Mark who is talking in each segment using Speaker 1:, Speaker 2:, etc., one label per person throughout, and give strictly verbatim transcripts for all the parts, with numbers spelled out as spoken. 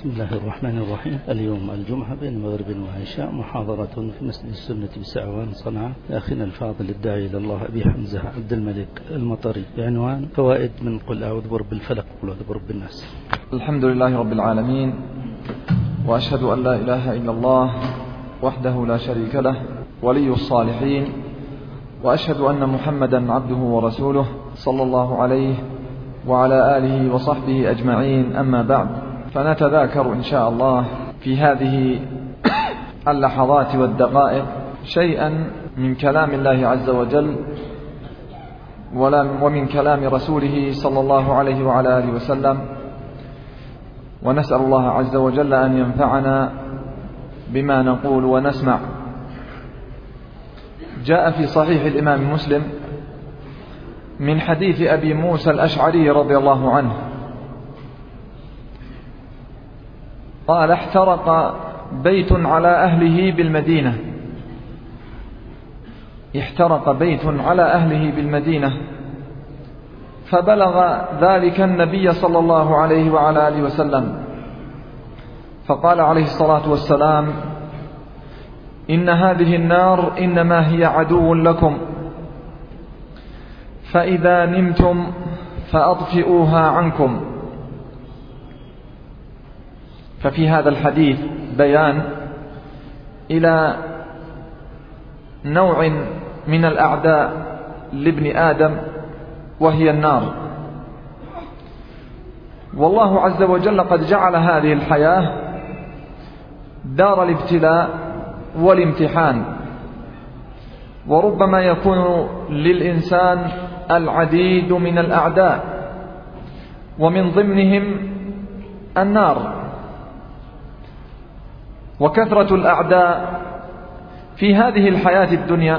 Speaker 1: بسم الله الرحمن الرحيم. اليوم الجمعة بين المغرب والعشاء محاضرة في مسجد السنة بسعوان صنعاء لأخينا الفاضل الداعي إلى الله أبي حمزة عبد الملك المطري بعنوان فوائد من قل أعوذ برب الفلق وقل أعوذ برب الناس.
Speaker 2: الحمد لله رب العالمين، وأشهد أن لا إله إلا الله وحده لا شريك له ولي الصالحين، وأشهد أن محمدا عبده ورسوله صلى الله عليه وعلى آله وصحبه أجمعين. أما بعد، فنتذاكر إن شاء الله في هذه اللحظات والدقائق شيئا من كلام الله عز وجل ومن كلام رسوله صلى الله عليه وعلى آله وسلم، ونسأل الله عز وجل أن ينفعنا بما نقول ونسمع. جاء في صحيح الإمام مسلم من حديث أبي موسى الأشعري رضي الله عنه قال: احترق بيت على أهله بالمدينة احترق بيت على أهله بالمدينة فبلغ ذلك النبي صلى الله عليه وعلى آله وسلم، فقال عليه الصلاة والسلام: إن هذه النار إنما هي عدو لكم، فإذا نمتم فأطفئوها عنكم. ففي هذا الحديث بيان إلى نوع من الأعداء لابن آدم وهي النار. والله عز وجل قد جعل هذه الحياة دار الابتلاء والامتحان، وربما يكون للإنسان العديد من الأعداء، ومن ضمنهم النار. وكثرة الأعداء في هذه الحياة الدنيا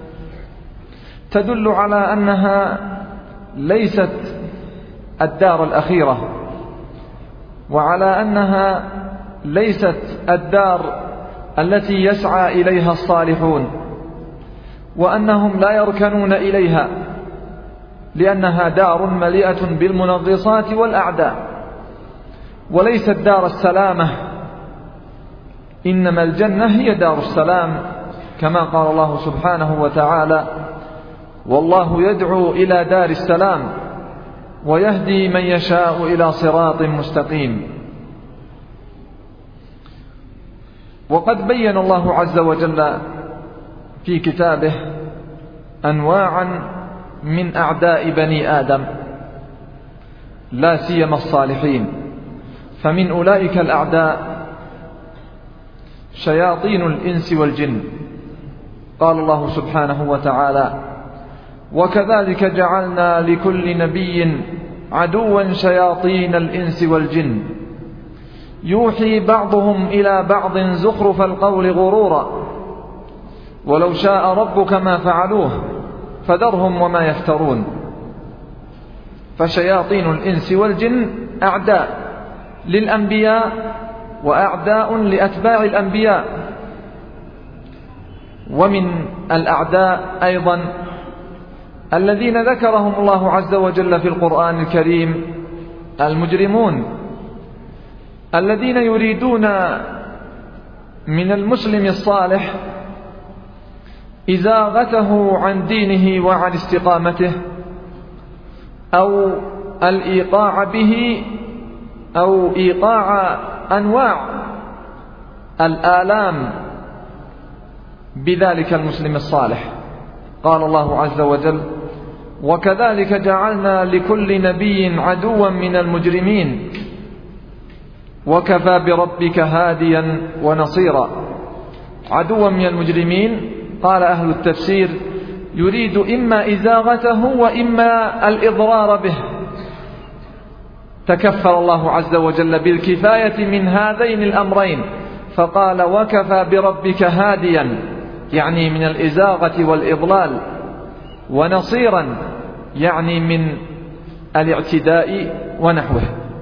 Speaker 2: تدل على أنها ليست الدار الأخيرة، وعلى أنها ليست الدار التي يسعى إليها الصالحون، وأنهم لا يركنون إليها، لأنها دار مليئة بالمنغصات والأعداء، وليست دار السلامة، إنما الجنة هي دار السلام، كما قال الله سبحانه وتعالى: والله يدعو إلى دار السلام ويهدي من يشاء إلى صراط مستقيم. وقد بين الله عز وجل في كتابه أنواعا من أعداء بني آدم، لا سيما الصالحين. فمن أولئك الأعداء شياطين الإنس والجن، قال الله سبحانه وتعالى: وكذلك جعلنا لكل نبي عدوا شياطين الإنس والجن يوحي بعضهم إلى بعض زخرف القول غرورا ولو شاء ربك ما فعلوه فذرهم وما يفترون. فشياطين الإنس والجن أعداء للأنبياء وأعداء لأتباع الأنبياء. ومن الأعداء أيضا الذين ذكرهم الله عز وجل في القرآن الكريم المجرمون، الذين يريدون من المسلم الصالح إزاغته عن دينه وعن استقامته، أو الإيقاع به، أو إيقاع أنواع الآلام بذلك المسلم الصالح. قال الله عز وجل: وكذلك جعلنا لكل نبي عدوا من المجرمين وكفى بربك هاديا ونصيرا. عدوا من المجرمين، قال أهل التفسير، يريد إما إزاغته وإما الإضرار به. تكفل الله عز وجل بالكفاية من هذين الأمرين، فقال: وكفى بربك هاديا، يعني من الإزاغة والإضلال، ونصيرا يعني من الاعتداء ونحوه.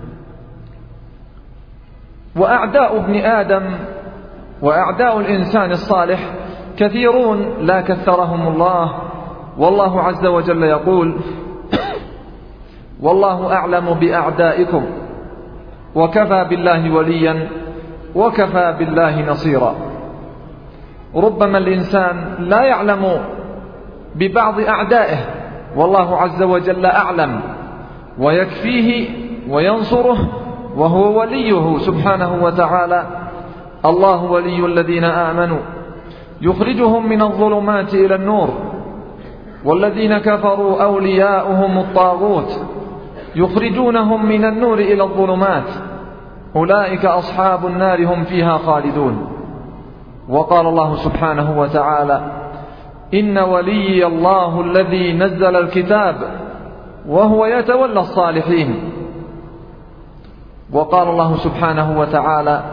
Speaker 2: وأعداء ابن آدم وأعداء الإنسان الصالح كثيرون لا كثرهم الله، والله عز وجل يقول: والله أعلم بأعدائكم وكفى بالله وليا وكفى بالله نصيرا. ربما الإنسان لا يعلم ببعض أعدائه والله عز وجل أعلم، ويكفيه وينصره وهو وليه سبحانه وتعالى. الله ولي الذين آمنوا يخرجهم من الظلمات إلى النور، والذين كفروا أولياؤهم الطاغوت يخرجونهم من النور إلى الظلمات، أولئك أصحاب النار هم فيها خالدون. وقال الله سبحانه وتعالى: إن ولي الله الذي نزل الكتاب وهو يتولى الصالحين. وقال الله سبحانه وتعالى: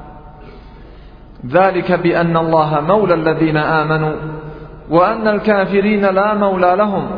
Speaker 2: ذلك بأن الله مولى الذين آمنوا وأن الكافرين لا مولى لهم.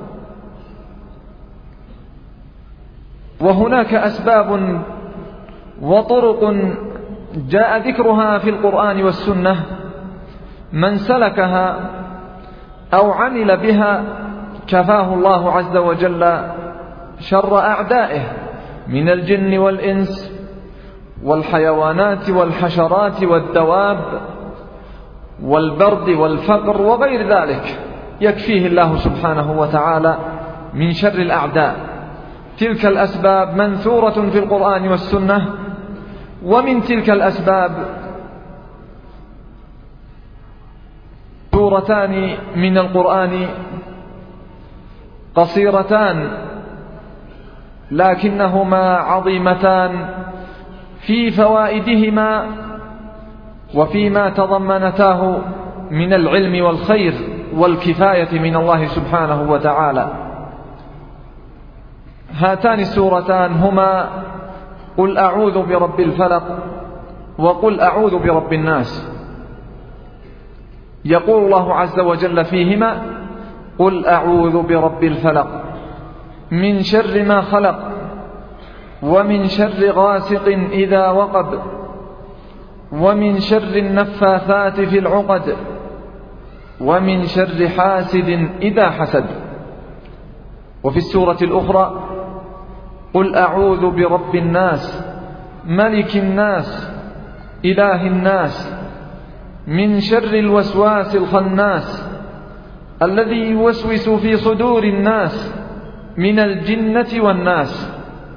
Speaker 2: وهناك أسباب وطرق جاء ذكرها في القرآن والسنة، من سلكها أو عمل بها كفاه الله عز وجل شر أعدائه من الجن والإنس والحيوانات والحشرات والدواب والبرد والفقر وغير ذلك، يكفيه الله سبحانه وتعالى من شر الأعداء. تلك الأسباب منثورة في القرآن والسنة. ومن تلك الأسباب سورتان من القرآن قصيرتان لكنهما عظيمتان في فوائدهما وفيما تضمنتاه من العلم والخير والكفاية من الله سبحانه وتعالى. هاتان السورتان هما قل أعوذ برب الفلق وقل أعوذ برب الناس. يقول الله عز وجل فيهما: قل أعوذ برب الفلق من شر ما خلق ومن شر غاسق إذا وقب ومن شر النفاثات في العقد ومن شر حاسد إذا حسد. وفي السورة الأخرى: قل أعوذ برب الناس ملك الناس إله الناس من شر الوسواس الخناس الذي يوسوس في صدور الناس من الجنة والناس.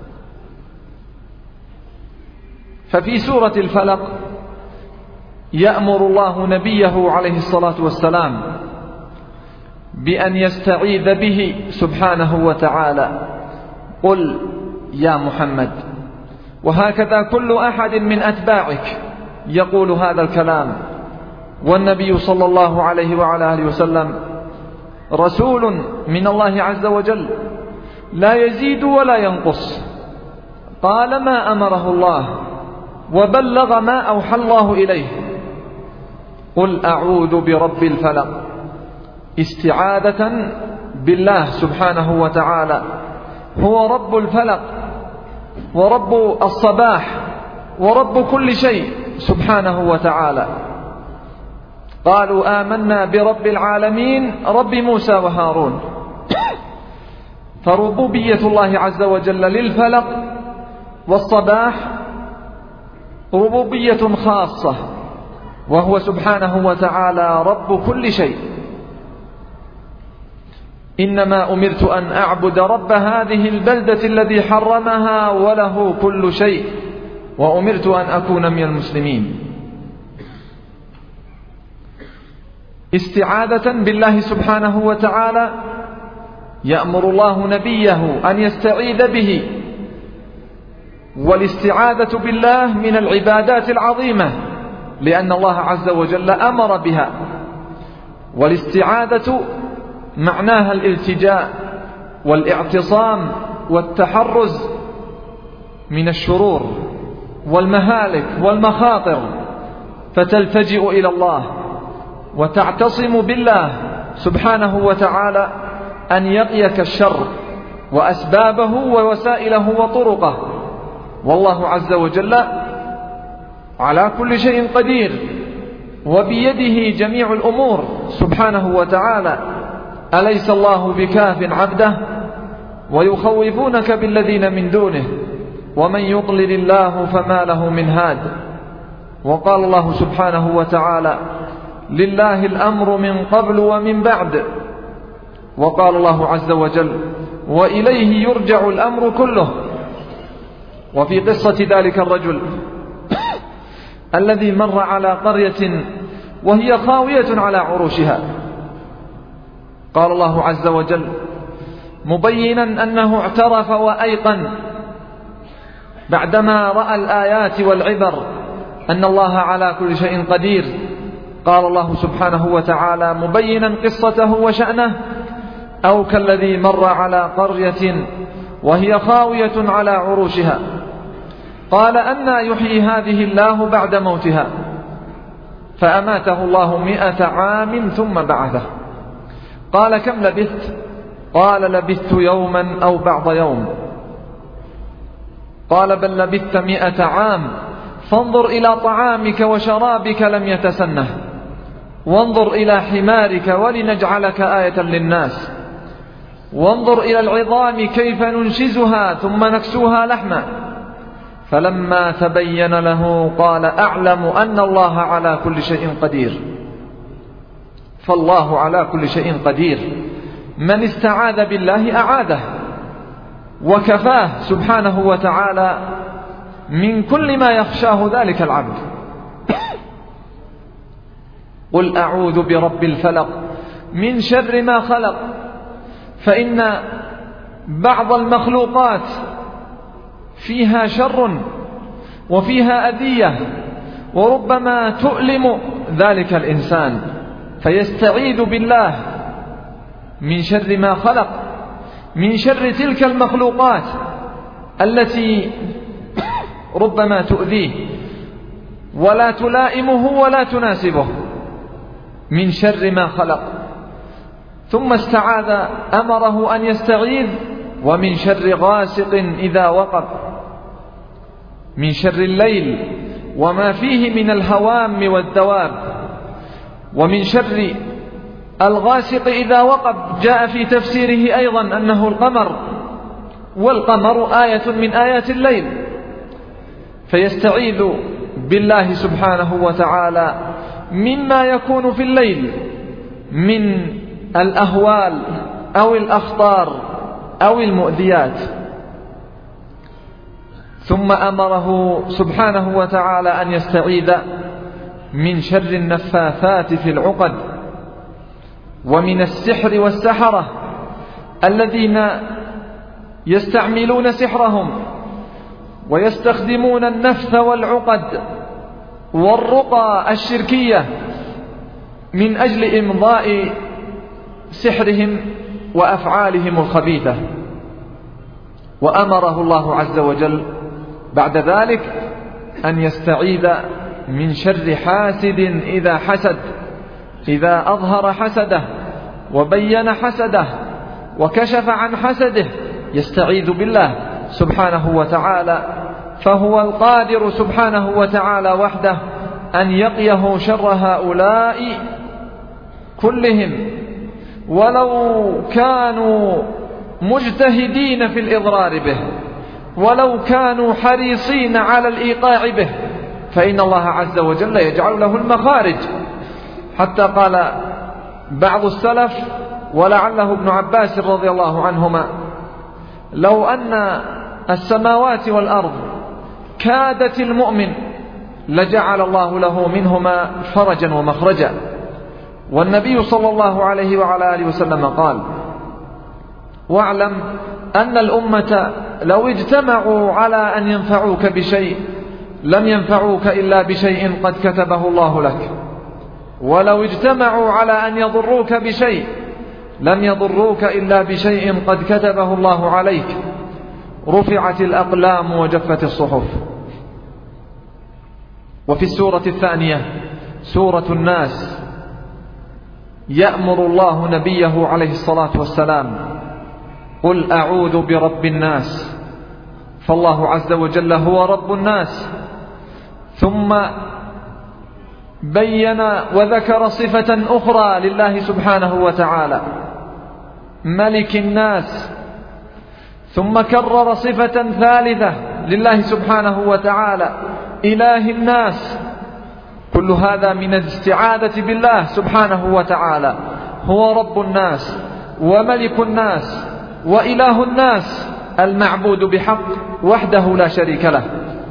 Speaker 2: ففي سورة الفلق يأمر الله نبيه عليه الصلاة والسلام بأن يستعيذ به سبحانه وتعالى: قل يا محمد. وهكذا كل أحد من أتباعك يقول هذا الكلام. والنبي صلى الله عليه وعلى آله وسلم رسول من الله عز وجل لا يزيد ولا ينقص، قال ما أمره الله وبلغ ما أوحى الله إليه. قل أعوذ برب الفلق استعاذة بالله سبحانه وتعالى، هو رب الفلق ورب الصباح ورب كل شيء سبحانه وتعالى. قالوا آمنا برب العالمين رب موسى وهارون. فربوبية الله عز وجل للفلق والصباح ربوبية خاصة، وهو سبحانه وتعالى رب كل شيء. إنما أمرت أن أعبد رب هذه البلدة الذي حرمها وله كل شيء، وأمرت أن أكون من المسلمين. استعاذة بالله سبحانه وتعالى يأمر الله نبيه أن يستعيذ به. والاستعاذة بالله من العبادات العظيمة لأن الله عز وجل أمر بها. والاستعاذة معناها الالتجاء والاعتصام والتحرز من الشرور والمهالك والمخاطر، فتلتجئ إلى الله وتعتصم بالله سبحانه وتعالى أن يقيك الشر وأسبابه ووسائله وطرقه. والله عز وجل على كل شيء قدير وبيده جميع الأمور سبحانه وتعالى. أليس الله بكاف عبده ويخوفونك بالذين من دونه ومن يضلل الله فما له من هاد. وقال الله سبحانه وتعالى: لله الأمر من قبل ومن بعد. وقال الله عز وجل: وإليه يرجع الأمر كله. وفي قصة ذلك الرجل الذي مر على قرية وهي خاوية على عروشها، قال الله عز وجل مبينا أنه اعترف وأيقن بعدما رأى الآيات والعبر أن الله على كل شيء قدير. قال الله سبحانه وتعالى مبينا قصته وشأنه: أو كالذي مر على قرية وهي خاوية على عروشها قال أنى يحيي هذه الله بعد موتها، فأماته الله مئة عام ثم بعثه. قال: كم لبثت؟ قال: لبثت يوما أو بعض يوم. قال: بل لبثت مئة عام، فانظر إلى طعامك وشرابك لم يتسنه، وانظر إلى حمارك ولنجعلك آية للناس، وانظر إلى العظام كيف ننشزها ثم نكسوها لحما. فلما تبين له قال: أعلم أن الله على كل شيء قدير. فالله على كل شيء قدير، من استعاذ بالله أعاذه، وكفاه سبحانه وتعالى من كل ما يخشاه ذلك العبد. قل أعوذ برب الفلق من شر ما خلق، فإن بعض المخلوقات فيها شر وفيها أذية، وربما تؤلم ذلك الإنسان، فيستعيذ بالله من شر ما خلق، من شر تلك المخلوقات التي ربما تؤذيه ولا تلائمه ولا تناسبه، من شر ما خلق. ثم استعاذ، أمره أن يستعيذ: ومن شر غاسق إذا وقب، من شر الليل وما فيه من الهوام والدواب، ومن شر الغاسق إذا وقب جاء في تفسيره أيضا أنه القمر، والقمر آية من آيات الليل، فيستعيذ بالله سبحانه وتعالى مما يكون في الليل من الأهوال أو الأخطار أو المؤذيات. ثم أمره سبحانه وتعالى أن يستعيذ من شر النفاثات في العقد، ومن السحر والسحرة الذين يستعملون سحرهم ويستخدمون النفث والعقد والرقى الشركية من أجل إمضاء سحرهم وأفعالهم الخبيثة. وأمره الله عز وجل بعد ذلك أن يستعيذ من شر حاسد إذا حسد، إذا أظهر حسده وبين حسده وكشف عن حسده، يستعيذ بالله سبحانه وتعالى، فهو القادر سبحانه وتعالى وحده أن يقيه شر هؤلاء كلهم، ولو كانوا مجتهدين في الإضرار به، ولو كانوا حريصين على الإيقاع به، فإن الله عز وجل يجعل له المخارج. حتى قال بعض السلف ولعله ابن عباس رضي الله عنهما: لو أن السماوات والأرض كادت المؤمن لجعل الله له منهما فرجا ومخرجا. والنبي صلى الله عليه وعلى آله وسلم قال: واعلم أن الأمة لو اجتمعوا على أن ينفعوك بشيء لم ينفعوك إلا بشيء قد كتبه الله لك، ولو اجتمعوا على أن يضروك بشيء لم يضروك إلا بشيء قد كتبه الله عليك. رفعت الأقلام وجفت الصحف. وفي السورة الثانية سورة الناس يأمر الله نبيه عليه الصلاة والسلام: قل أعوذ برب الناس. فالله عز وجل هو رب الناس، ثم بين وذكر صفة أخرى لله سبحانه وتعالى: ملك الناس، ثم كرر صفة ثالثة لله سبحانه وتعالى إله الناس. كل هذا من الاستعاذة بالله سبحانه وتعالى، هو رب الناس وملك الناس وإله الناس المعبود بحق وحده لا شريك له.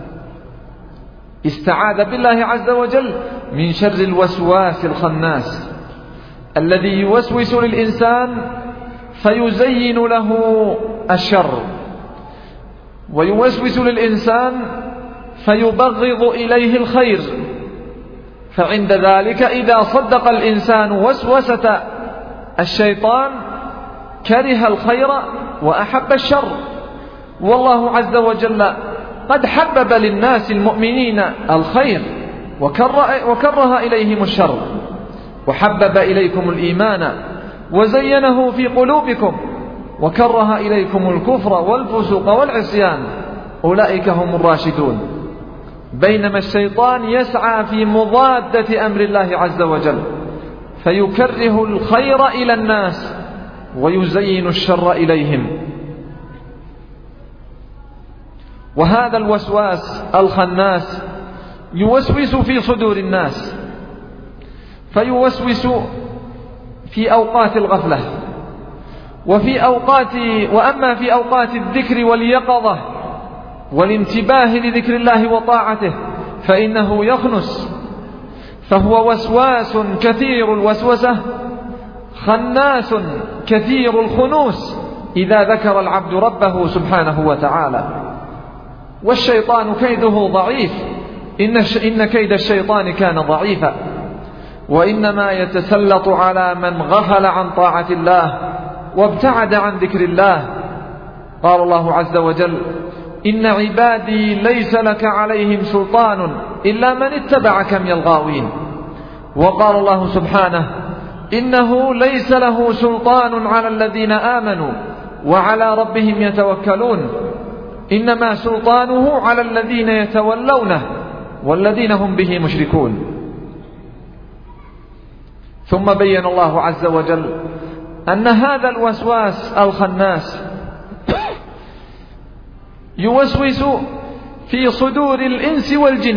Speaker 2: استعاذ بالله عز وجل من شر الوسواس الخناس الذي يوسوس للإنسان فيزين له الشر، ويوسوس للإنسان فيبغض إليه الخير، فعند ذلك إذا صدق الإنسان وسوسة الشيطان كره الخير وأحب الشر. والله عز وجل قد حبب للناس المؤمنين الخير وكره, وكره إليهم الشر، وحبب إليكم الإيمان وزينه في قلوبكم وكره إليكم الكفر والفسوق والعصيان أولئك هم الراشدون. بينما الشيطان يسعى في مضادة أمر الله عز وجل فيكره الخير إلى الناس ويزين الشر إليهم. وهذا الوسواس الخناس يوسوس في صدور الناس، فيوسوس في أوقات الغفلة وفي أوقات وأما في أوقات الذكر واليقظة والانتباه لذكر الله وطاعته فإنه يخنس، فهو وسواس كثير الوسوسة خناس كثير الخنوس إذا ذكر العبد ربه سبحانه وتعالى. والشيطان كيده ضعيف، إن, إن كيد الشيطان كان ضعيفا، وإنما يتسلط على من غفل عن طاعة الله وابتعد عن ذكر الله. قال الله عز وجل: إن عبادي ليس لك عليهم سلطان إلا من اتبعك من الغاوين. وقال الله سبحانه: إنه ليس له سلطان على الذين آمنوا وعلى ربهم يتوكلون، إنما سلطانه على الذين يتولونه والذين هم به مشركون. ثم بين الله عز وجل أن هذا الوسواس الخناس يوسوس في صدور الإنس والجن،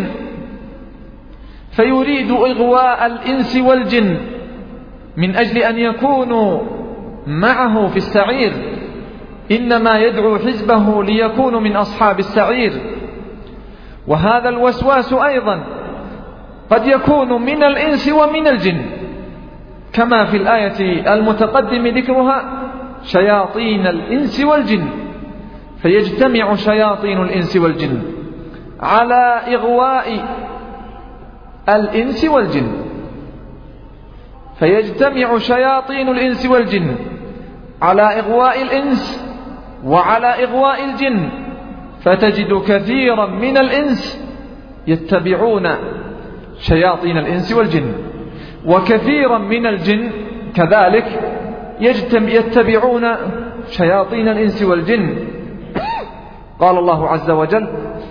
Speaker 2: فيريد إغواء الإنس والجن من أجل أن يكونوا معه في السعير، إنما يدعو حزبه ليكونوا من أصحاب السعير. وهذا الوسواس أيضا قد يكون من الإنس ومن الجن، كما في الآية المتقدم ذكرها: شياطين الإنس والجن. فيجتمع شياطين الإنس والجن على إغواء الإنس والجن فيجتمع شياطين الإنس والجن على إغواء الإنس وعلى إغواء الجن، فتجد كثيرا من الإنس يتبعون شياطين الإنس والجن، وكثيرا من الجن كذلك يتبعون شياطين الإنس والجن. قال الله عز وجل: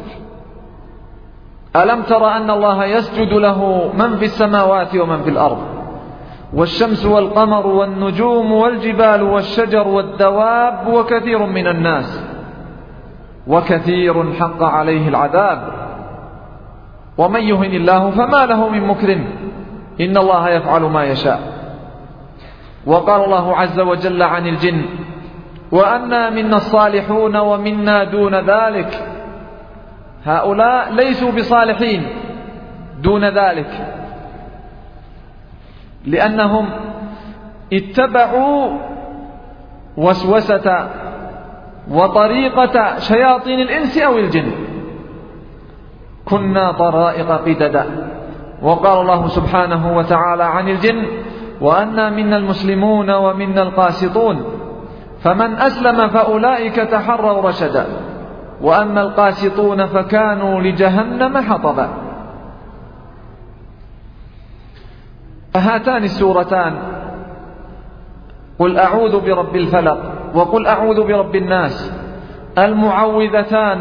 Speaker 2: ألم تر أن الله يسجد له من في السماوات ومن في الأرض والشمس والقمر والنجوم والجبال والشجر والدواب وكثير من الناس وكثير حق عليه العذاب ومن يهن الله فما له من مكرم إن الله يفعل ما يشاء. وقال الله عز وجل عن الجن: وأنا منا الصالحون ومنا دون ذلك. هؤلاء ليسوا بصالحين دون ذلك، لأنهم اتبعوا وسوسة وطريقة شياطين الإنس أو الجن. كنا طرائق قددا. وقال الله سبحانه وتعالى عن الجن: وأنا منا المسلمون ومنا القاسطون فمن أسلم فأولئك تحروا رشدا وأما القاسطون فكانوا لجهنم حطبا. فهاتان السورتان، قل أعوذ برب الفلق وقل أعوذ برب الناس، المعوذتان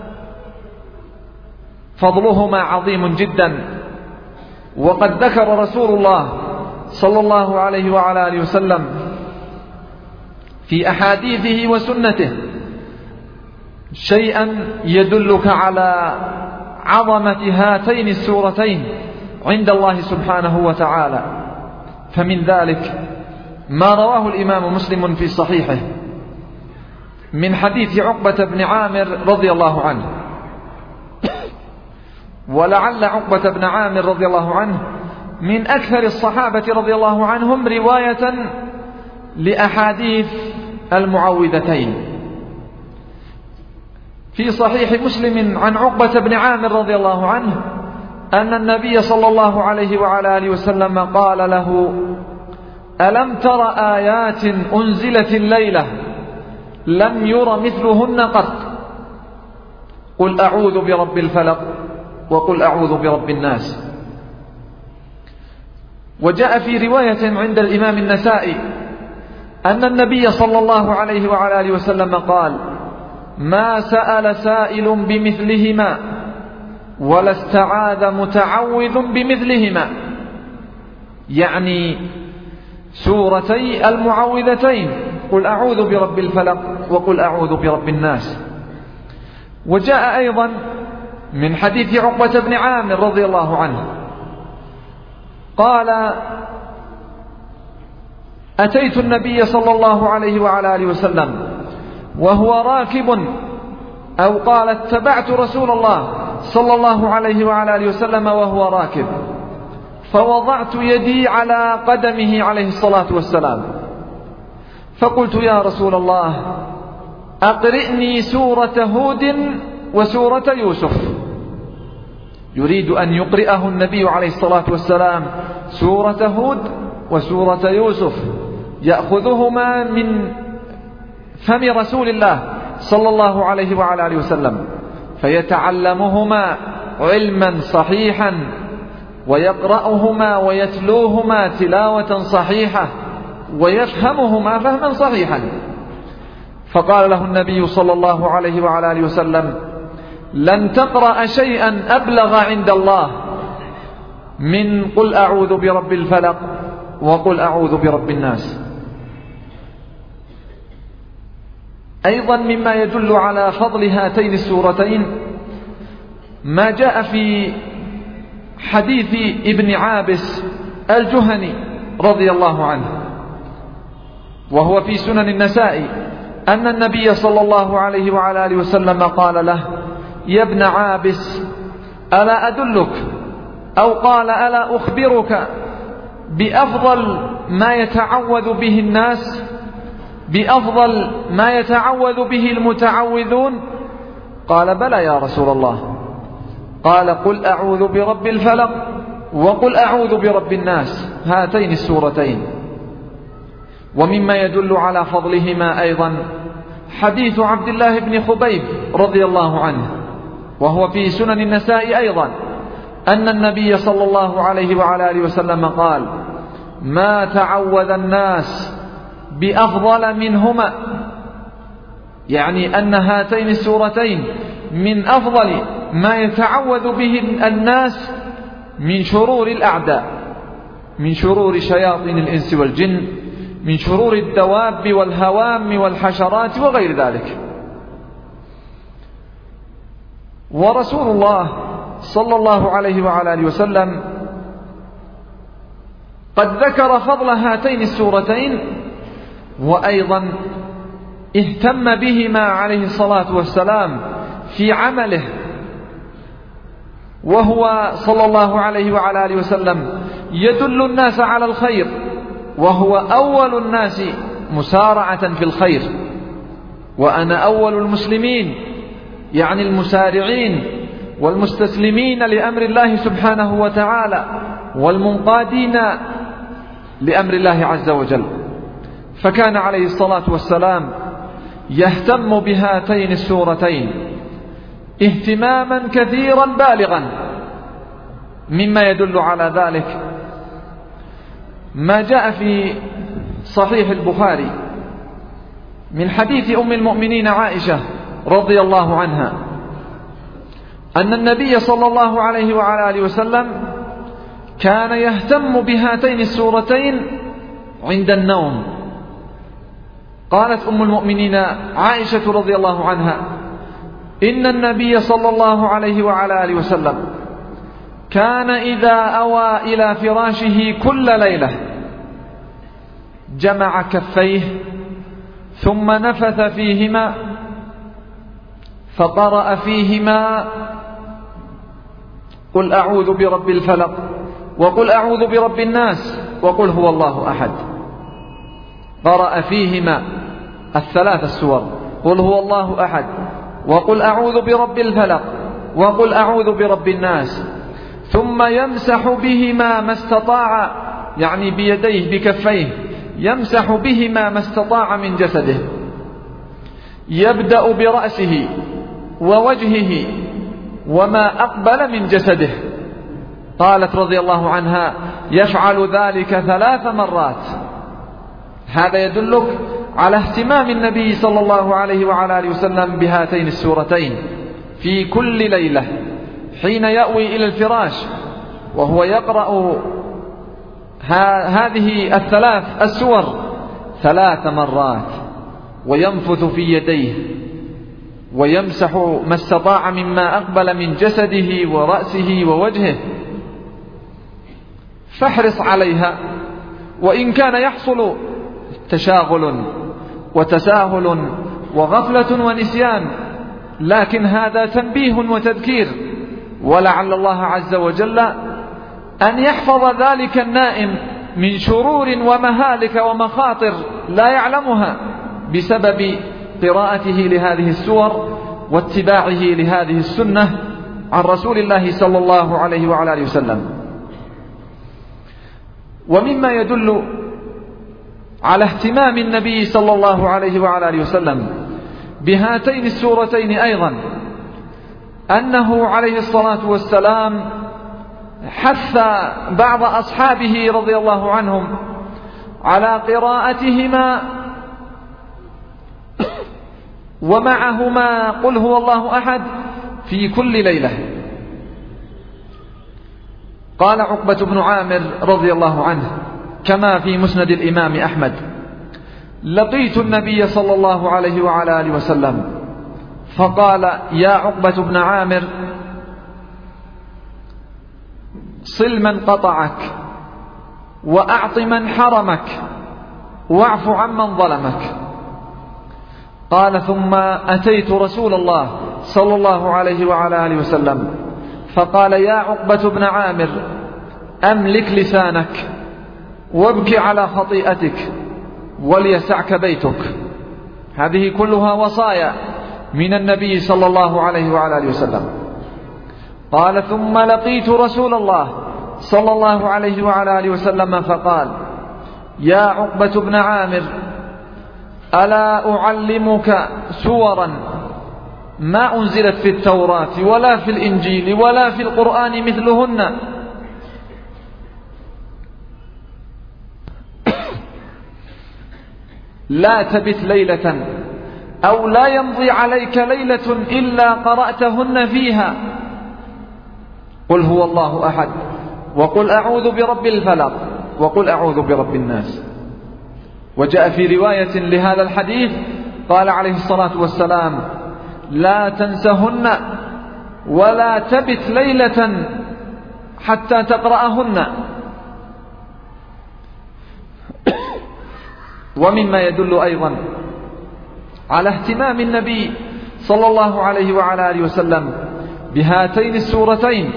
Speaker 2: فضلهما عظيم جدا. وقد ذكر رسول الله صلى الله عليه وعلى آله وسلم في أحاديثه وسنته شيئا يدلك على عظمة هاتين السورتين عند الله سبحانه وتعالى، فمن ذلك ما رواه الإمام مسلم في صحيحه من حديث عقبة بن عامر رضي الله عنه. ولعل عقبة بن عامر رضي الله عنه من أكثر الصحابة رضي الله عنهم رواية لأحاديث المعوذتين. في صحيح مسلم عن عقبة بن عامر رضي الله عنه أن النبي صلى الله عليه وعلى آله وسلم قال له: ألم تر آيات أنزلت الليلة لم ير مثلهن قط، قل أعوذ برب الفلق وقل أعوذ برب الناس. وجاء في رواية عند الإمام النسائي أن النبي صلى الله عليه وعلى آله وسلم قال: ما سأل سائل بمثلهما ولا استعاذ متعوذ بمثلهما، يعني سورتي المعوذتين، قل أعوذ برب الفلق وقل أعوذ برب الناس. وجاء أيضا من حديث عقبة بن عامر رضي الله عنه قال: أتيت النبي صلى الله عليه وعلى آله وسلم وهو راكب، أو قال اتبعت رسول الله صلى الله عليه وعلى آله وسلم وهو راكب، فوضعت يدي على قدمه عليه الصلاة والسلام، فقلت: يا رسول الله أقرئني سورة هود وسورة يوسف. يريد أن يقرئه النبي عليه الصلاة والسلام سورة هود وسورة يوسف، يأخذهما من فم رسول الله صلى الله عليه وعلى آله وسلم، فيتعلمهما علما صحيحا ويقرأهما ويتلوهما تلاوة صحيحة ويفهمهما فهما صحيحا. فقال له النبي صلى الله عليه وعلى آله وسلم: لن تقرأ شيئا أبلغ عند الله من قل أعوذ برب الفلق وقل أعوذ برب الناس. أيضا مما يدل على فضل هاتين السورتين ما جاء في حديث ابن عابس الجهني رضي الله عنه، وهو في سنن النسائي، أن النبي صلى الله عليه وعلى آله وسلم قال له: يا ابن عابس ألا أدلك، أو قال: ألا أخبرك بأفضل ما يتعوذ به الناس، بأفضل ما يتعوذ به المتعوذون؟ قال: بلى يا رسول الله. قال: قل أعوذ برب الفلق وقل أعوذ برب الناس، هاتين السورتين. ومما يدل على فضلهما أيضا حديث عبد الله بن خبيب رضي الله عنه، وهو في سنن النساء أيضا، أن النبي صلى الله عليه وعلى آله وسلم قال: ما تعوذ الناس بأفضل منهما، يعني أن هاتين السورتين من أفضل ما يتعوذ به الناس من شرور الأعداء، من شرور شياطين الإنس والجن، من شرور الدواب والهوام والحشرات وغير ذلك. ورسول الله صلى الله عليه وعلى آله وسلم قد ذكر فضل هاتين السورتين، وأيضا اهتم بهما عليه الصلاة والسلام في عمله، وهو صلى الله عليه وعلى آله وسلم يدل الناس على الخير، وهو أول الناس مسارعة في الخير، وأنا أول المسلمين، يعني المسارعين والمستسلمين لأمر الله سبحانه وتعالى والمنقادين لأمر الله عز وجل. فكان عليه الصلاة والسلام يهتم بهاتين السورتين اهتماما كثيرا بالغا. مما يدل على ذلك ما جاء في صحيح البخاري من حديث أم المؤمنين عائشة رضي الله عنها أن النبي صلى الله عليه وعلى آله وسلم كان يهتم بهاتين السورتين عند النوم. قالت أم المؤمنين عائشة رضي الله عنها: إن النبي صلى الله عليه وعلى آله وسلم كان إذا أوى إلى فراشه كل ليلة جمع كفيه ثم نفث فيهما فقرأ فيهما قل أعوذ برب الفلق وقل أعوذ برب الناس وقل هو الله أحد. قرأ فيهما الثلاث السور قل هو الله أحد وقل أعوذ برب الفلق وقل أعوذ برب الناس، ثم يمسح بهما ما استطاع، يعني بيديه بكفيه يمسح بهما ما استطاع من جسده، يبدأ برأسه ووجهه وما أقبل من جسده. قالت رضي الله عنها يفعل ذلك ثلاث مرات. هذا يدلك على اهتمام النبي صلى الله عليه وعلى آله وسلم بهاتين السورتين في كل ليلة حين يأوي إلى الفراش وهو يقرأ هذه الثلاث السور ثلاث مرات، وينفث في يديه ويمسح ما استطاع مما أقبل من جسده ورأسه ووجهه. فاحرص عليها، وإن كان يحصل تشاغل وتساهل وغفلة ونسيان، لكن هذا تنبيه وتذكير، ولعل الله عز وجل أن يحفظ ذلك النائم من شرور ومهالك ومخاطر لا يعلمها بسبب قراءته لهذه السور واتباعه لهذه السنة عن رسول الله صلى الله عليه وعلى آله وسلم. ومما يدل على اهتمام النبي صلى الله عليه وعلى آله وسلم بهاتين السورتين أيضا أنه عليه الصلاة والسلام حث بعض أصحابه رضي الله عنهم على قراءتهما ومعهما قل هو الله أحد في كل ليلة. قال عقبة بن عامر رضي الله عنه كما في مسند الإمام أحمد: لقيت النبي صلى الله عليه وعلى آله وسلم فقال: يا عقبة بن عامر، صل من قطعك وأعط من حرمك واعف عمن ظلمك. قال: ثم أتيت رسول الله صلى الله عليه وعلى آله وسلم فقال: يا عقبة بن عامر، أملك لسانك وابكي على خطيئتك وليسعك بيتك. هذه كلها وصايا من النبي صلى الله عليه وعلى آله وسلم. قال: ثم لقيت رسول الله صلى الله عليه وعلى آله وسلم فقال: يا عقبة بن عامر، ألا أعلمك سورا ما أنزلت في التوراة ولا في الإنجيل ولا في القرآن مثلهن؟ لا تبت ليلة أو لا يمضي عليك ليلة إلا قرأتهن فيها. قل هو الله أحد وقل أعوذ برب الفلق وقل أعوذ برب الناس. وجاء في رواية لهذا الحديث قال عليه الصلاة والسلام: لا تنسهن ولا تبت ليلة حتى تقرأهن. ومما يدل أيضا على اهتمام النبي صلى الله عليه وعلى آله وسلم بهاتين السورتين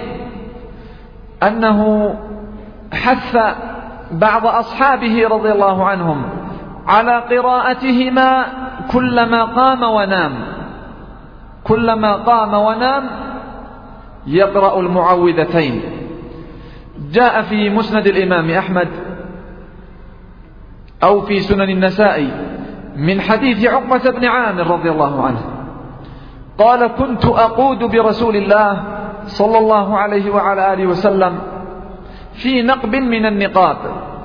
Speaker 2: أنه حث بعض أصحابه رضي الله عنهم على قراءتهما كلما قام ونام. كلما قام ونام يقرأ المعوذتين. جاء في مسند الإمام أحمد أو في سنن النسائي من حديث عقبة بن عامر رضي الله عنه قال: كنت أقود برسول الله صلى الله عليه وعلى آله وسلم في نقب من النقاب،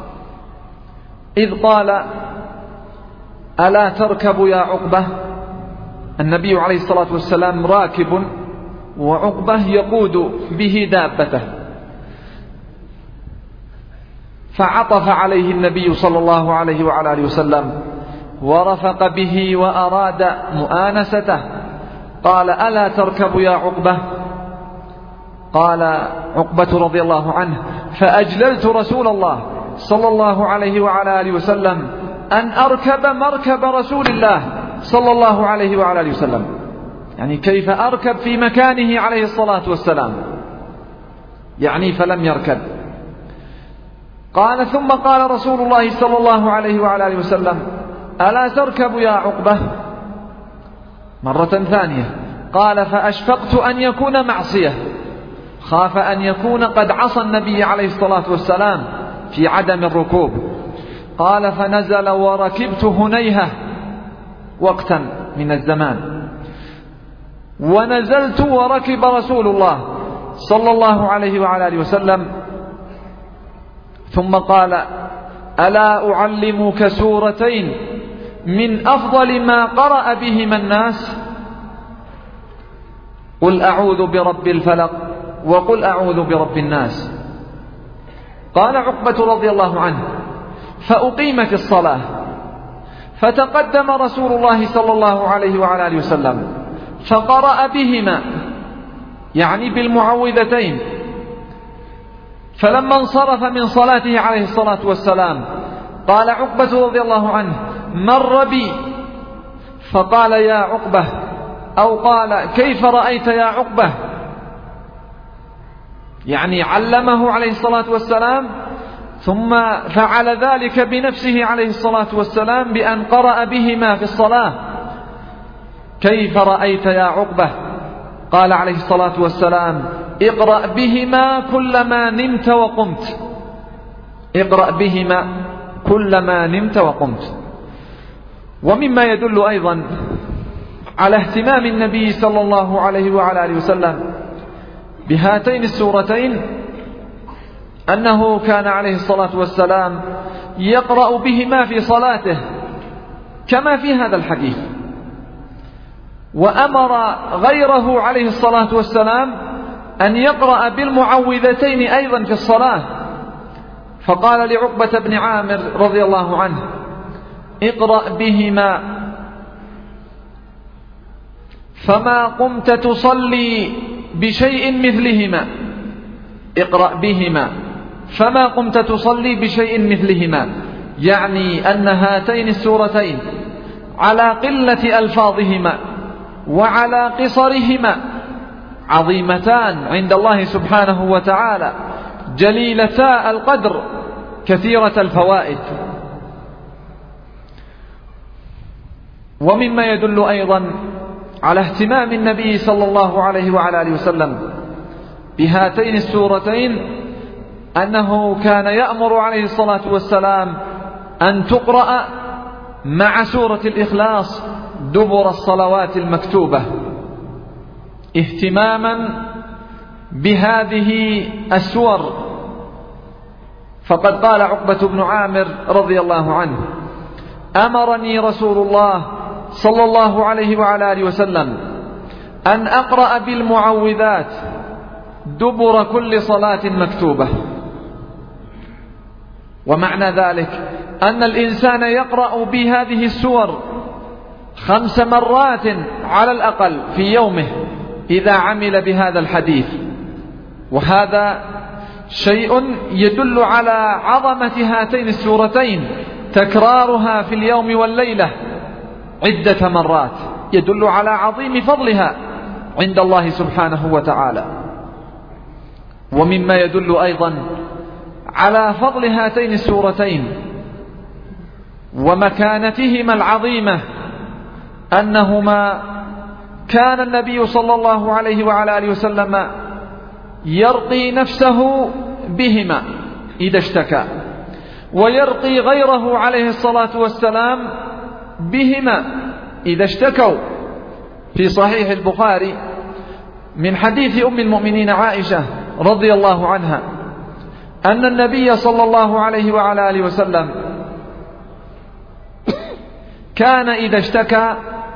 Speaker 2: إذ قال: ألا تركب يا عقبة؟ النبي عليه الصلاة والسلام راكب وعقبة يقود به دابته، فعطف عليه النبي صلى الله عليه وعلى آله وسلم ورفق به وأراد مؤانسته. قال ألا تركب يا عقبة؟ قال عقبة رضي الله عنه فأجللت رسول الله صلى الله عليه وعلى آله وسلم أن أركب مركب رسول الله صلى الله عليه وعلى آله وسلم، يعني كيف أركب في مكانه عليه الصلاة والسلام، يعني فلم يركب. قال ثم قال رسول الله صلى الله عليه وعلى آله وسلم ألا تركب يا عقبة؟ مرة ثانية. قال فأشفقت أن يكون معصية، خاف أن يكون قد عصى النبي عليه الصلاة والسلام في عدم الركوب. قال فنزل وركبت هنيهة وقتا من الزمان، ونزلت وركب رسول الله صلى الله عليه وعلى آله وسلم، ثم قال ألا أعلمك سورتين من أفضل ما قرأ بهما الناس؟ قل أعوذ برب الفلق وقل أعوذ برب الناس. قال عقبة رضي الله عنه فأقيمت الصلاة، فتقدم رسول الله صلى الله عليه وعلى آله وسلم فقرأ بهما، يعني بالمعوذتين. فلما انصرف من صلاته عليه الصلاة والسلام قال عقبة رضي الله عنه مر بي فقال يا عقبة، أو قال كيف رأيت يا عقبة، يعني علمه عليه الصلاة والسلام، ثم فعل ذلك بنفسه عليه الصلاة والسلام بأن قرأ بهما في الصلاة. كيف رأيت يا عقبة؟ قال عليه الصلاة والسلام اقرأ بهما كلما نمت وقمت، اقرأ بهما كلما نمت وقمت. ومما يدل أيضا على اهتمام النبي صلى الله عليه وعلى آله وسلم بهاتين السورتين أنه كان عليه الصلاة والسلام يقرأ بهما في صلاته كما في هذا الحديث، وأمر غيره عليه الصلاة والسلام أن يقرأ بالمعوذتين أيضا في الصلاة، فقال لعقبة بن عامر رضي الله عنه اقرأ بهما فما قمت تصلي بشيء مثلهما، اقرأ بهما فما قمت تصلي بشيء مثلهما، يعني أن هاتين السورتين على قلة ألفاظهما وعلى قصرهما عظيمتان عند الله سبحانه وتعالى، جليلتا القدر كثيرة الفوائد. ومما يدل أيضا على اهتمام النبي صلى الله عليه وعلى آله وسلم بهاتين السورتين أنه كان يأمر عليه الصلاة والسلام أن تقرأ مع سورة الإخلاص دبر الصلوات المكتوبة، اهتماما بهذه السور. فقد قال عقبة بن عامر رضي الله عنه أمرني رسول الله صلى الله عليه وعلى آله وسلم أن أقرأ بالمعوذات دبر كل صلاة مكتوبة. ومعنى ذلك أن الإنسان يقرأ بهذه السور خمس مرات على الأقل في يومه إذا عمل بهذا الحديث، وهذا شيء يدل على عظمة هاتين السورتين، تكرارها في اليوم والليلة عدة مرات يدل على عظيم فضلها عند الله سبحانه وتعالى. ومما يدل أيضا على فضل هاتين السورتين ومكانتهما العظيمة أنهما كان النبي صلى الله عليه وعلى آله وسلم يرقي نفسه بهما إذا اشتكى، ويرقي غيره عليه الصلاة والسلام بهما إذا اشتكوا. في صحيح البخاري من حديث أم المؤمنين عائشة رضي الله عنها أن النبي صلى الله عليه وعلى آله وسلم كان إذا اشتكى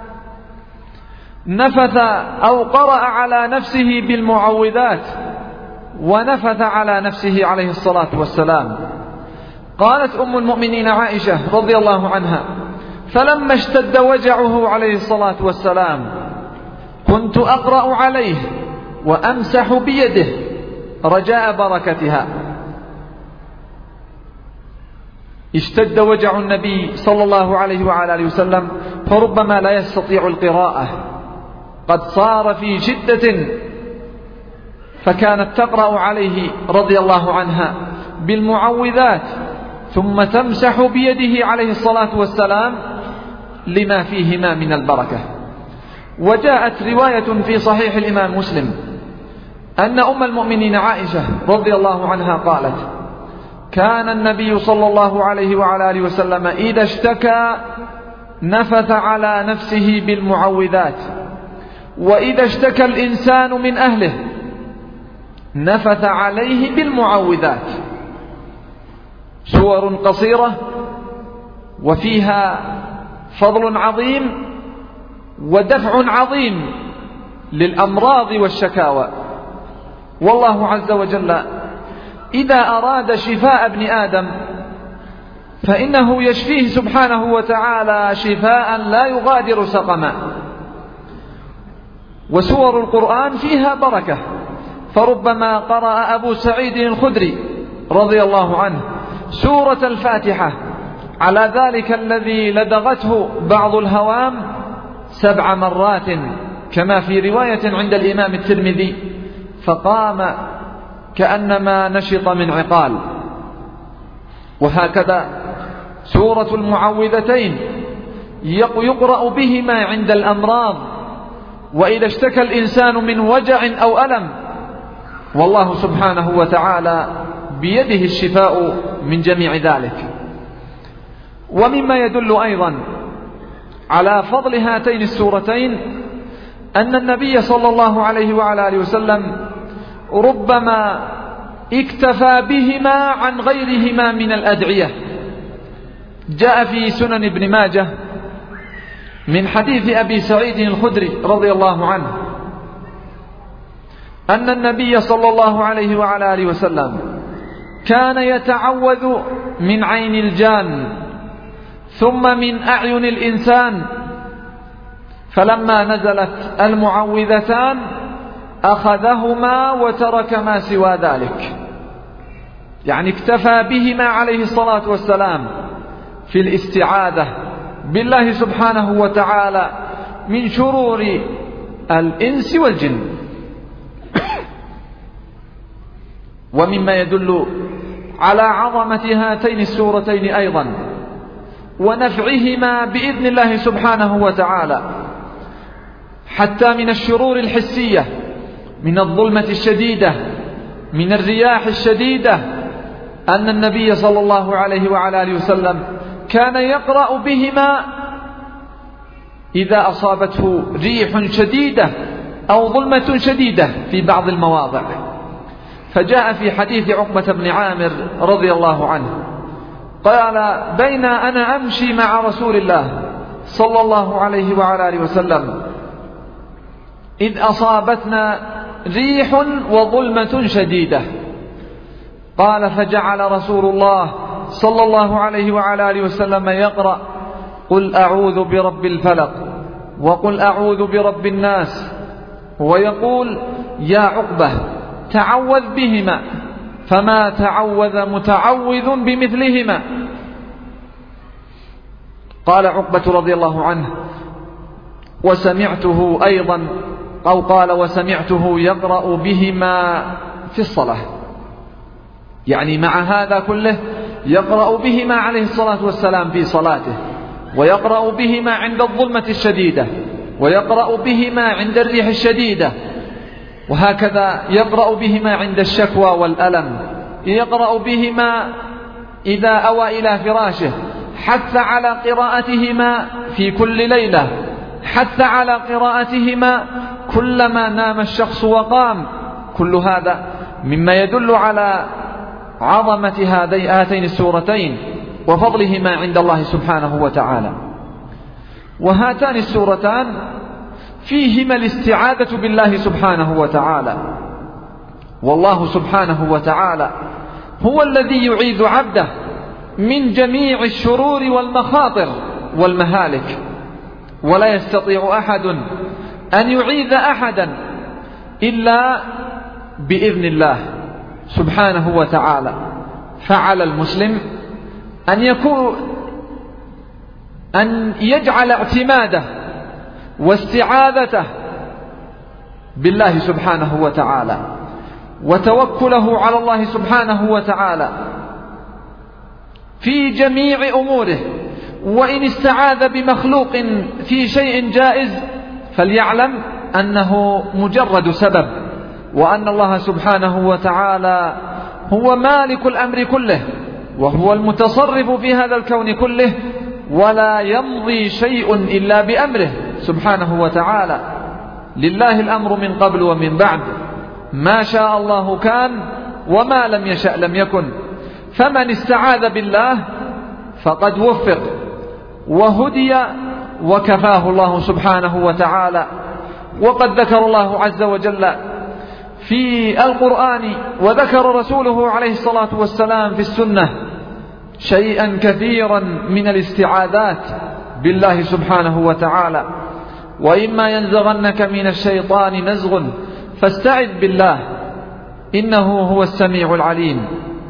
Speaker 2: نفث أو قرأ على نفسه بالمعوذات ونفث على نفسه عليه الصلاة والسلام. قالت أم المؤمنين عائشة رضي الله عنها فلما اشتد وجعه عليه الصلاة والسلام كنت أقرأ عليه وأمسح بيده رجاء بركتها. اشتد وجع النبي صلى الله عليه وعلى آله وسلم فربما لا يستطيع القراءة، قد صار في شدة، فكانت تقرأ عليه رضي الله عنها بالمعوذات ثم تمسح بيده عليه الصلاة والسلام لما فيهما من البركة. وجاءت رواية في صحيح الإمام مسلم أن أم المؤمنين عائشة رضي الله عنها قالت: كان النبي صلى الله عليه وعلى آله وسلم إذا اشتكى نفث على نفسه بالمعوذات، وإذا اشتكى الإنسان من أهله نفث عليه بالمعوذات. سور قصيرة وفيها فضل عظيم ودفع عظيم للأمراض والشكاوى. والله عز وجل إذا أراد شفاء ابن آدم فإنه يشفيه سبحانه وتعالى شفاء لا يغادر سقما. وسور القرآن فيها بركة، فربما قرأ أبو سعيد الخدري رضي الله عنه سورة الفاتحة على ذلك الذي لدغته بعض الهوام سبع مرات كما في رواية عند الإمام الترمذي، فقام كأنما نشط من عقال. وهكذا سورة المعوذتين يقرأ بهما عند الأمراض، وإذا اشتكى الإنسان من وجع أو ألم والله سبحانه وتعالى بيده الشفاء من جميع ذلك. ومما يدل أيضا على فضل هاتين السورتين أن النبي صلى الله عليه وعلى آله وسلم ربما اكتفى بهما عن غيرهما من الأدعية. جاء في سنن ابن ماجه من حديث أبي سعيد الخدري رضي الله عنه أن النبي صلى الله عليه وعلى آله وسلم كان يتعوذ من عين الجان ثم من أعين الإنسان، فلما نزلت المعوذتان أخذهما وترك ما سوى ذلك، يعني اكتفى بهما عليه الصلاة والسلام في الاستعاذة بالله سبحانه وتعالى من شرور الإنس والجن. ومما يدل على عظمة هاتين السورتين أيضا ونفعهما بإذن الله سبحانه وتعالى حتى من الشرور الحسية، من الظلمة الشديدة، من الرياح الشديدة، أن النبي صلى الله عليه وعلى آله وسلم كان يقرأ بهما إذا أصابته ريح شديدة أو ظلمة شديدة في بعض المواضع. فجاء في حديث عقبة بن عامر رضي الله عنه قال: بين أنا أمشي مع رسول الله صلى الله عليه وعلى آله وسلم إذ أصابتنا ريح وظلمة شديدة. قال: فجعل رسول الله صلى الله عليه وعلى آله وسلم يقرأ: قل أعوذ برب الفلق وقل أعوذ برب الناس، ويقول: يا عقبة تعوذ بهما، فما تعوذ متعوذ بمثلهما. قال عقبة رضي الله عنه: وسمعته أيضا، أو قال: وسمعته يقرأ بهما في الصلاة، يعني مع هذا كله يقرأ بهما عليه الصلاة والسلام في صلاته، ويقرأ بهما عند الظلمة الشديدة، ويقرأ بهما عند الريح الشديدة، وهكذا يقرأ بهما عند الشكوى والألم، يقرأ بهما إذا أوى إلى فراشه، حث على قراءتهما في كل ليلة، حث على قراءتهما كلما نام الشخص وقام. كل هذا مما يدل على عظمة هاتين السورتين وفضلهما عند الله سبحانه وتعالى. وهاتان السورتان فيهما الاستعاذة بالله سبحانه وتعالى، والله سبحانه وتعالى هو الذي يعيذ عبده من جميع الشرور والمخاطر والمهالك، ولا يستطيع أحد أن يعيذ أحدا إلا بإذن الله سبحانه وتعالى. فعلى المسلم أن يكون أن يجعل اعتماده واستعاذته بالله سبحانه وتعالى وتوكله على الله سبحانه وتعالى في جميع أموره. وإن استعاذ بمخلوق في شيء جائز فليعلم أنه مجرد سبب، وأن الله سبحانه وتعالى هو مالك الأمر كله وهو المتصرف في هذا الكون كله، ولا يمضي شيء إلا بأمره سبحانه وتعالى. لله الأمر من قبل ومن بعد، ما شاء الله كان وما لم يشأ لم يكن. فمن استعاذ بالله فقد وفق وهدي وكفاه الله سبحانه وتعالى. وقد ذكر الله عز وجل في القرآن وذكر رسوله عليه الصلاة والسلام في السنة شيئا كثيرا من الاستعاذات بالله سبحانه وتعالى. وإما ينزغنك من الشيطان نزغ فاستعذ بالله إنه هو السميع العليم.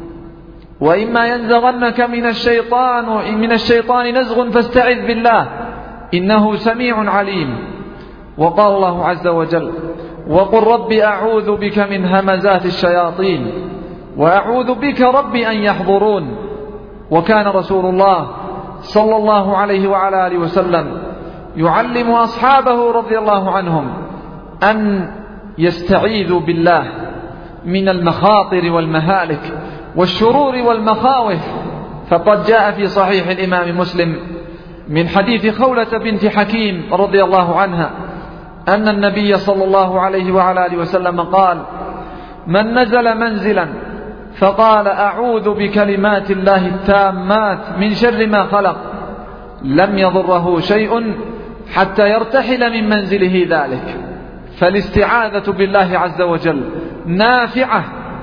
Speaker 2: وإما ينزغنك من الشيطان من الشيطان نزغ فاستعذ بالله إنه سميع عليم. وقال الله عز وجل: وقل رب أعوذ بك من همزات الشياطين وأعوذ بك رب أن يحضرون. وكان رسول الله صلى الله عليه وعلى آله وسلم يعلم أصحابه رضي الله عنهم أن يستعيذوا بالله من المخاطر والمهالك والشرور والمخاوف. فقد جاء في صحيح الإمام مسلم من حديث خولة بنت حكيم رضي الله عنها أن النبي صلى الله عليه وعلى آله وسلم قال: من نزل منزلا فقال أعوذ بكلمات الله التامات من شر ما خلق لم يضره شيء حتى يرتحل من منزله ذلك. فالاستعاذة بالله عز وجل نافعة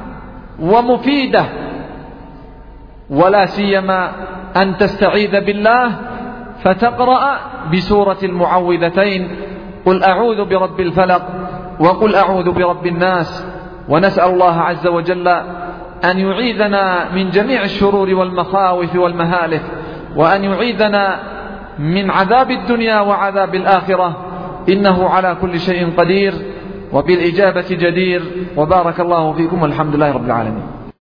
Speaker 2: ومفيدة، ولا سيما أن تستعيذ بالله فتقرأ بسورة المعوذتين: قل أعوذ برب الفلق وقل أعوذ برب الناس. ونسأل الله عز وجل أن يعيذنا من جميع الشرور والمخاوف والمهالك، وأن يعيذنا من عذاب الدنيا وعذاب الآخرة، إنه على كل شيء قدير وبالإجابة جدير. وبارك الله فيكم والحمد لله رب العالمين.